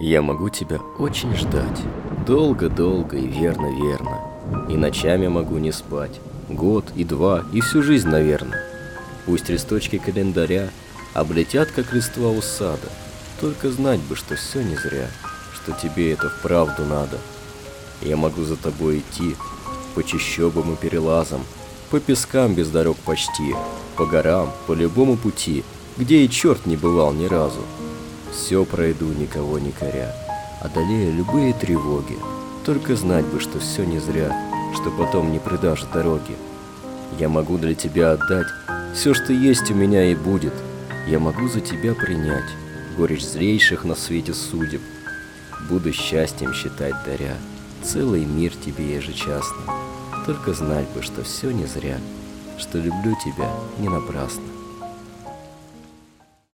Я могу тебя очень ждать. Долго-долго и верно-верно. И ночами могу не спать. Год и два, и всю жизнь, наверное. Пусть листочки календаря облетят, как листва у сада. Только знать бы, что все не зря, что тебе это вправду надо. Я могу за тобой идти по чащобам и перелазам, по пескам без дорог почти, по горам, по любому пути, где и черт не бывал ни разу. Все пройду, никого не коря, одолея любые тревоги. Только знать бы, что все не зря, что потом не предашь дороги. Я могу для тебя отдать все, что есть у меня и будет. Я могу за тебя принять горечь злейших на свете судеб. Буду счастьем считать даря целый мир тебе ежечасно. Только знать бы, что все не зря, что люблю тебя не напрасно.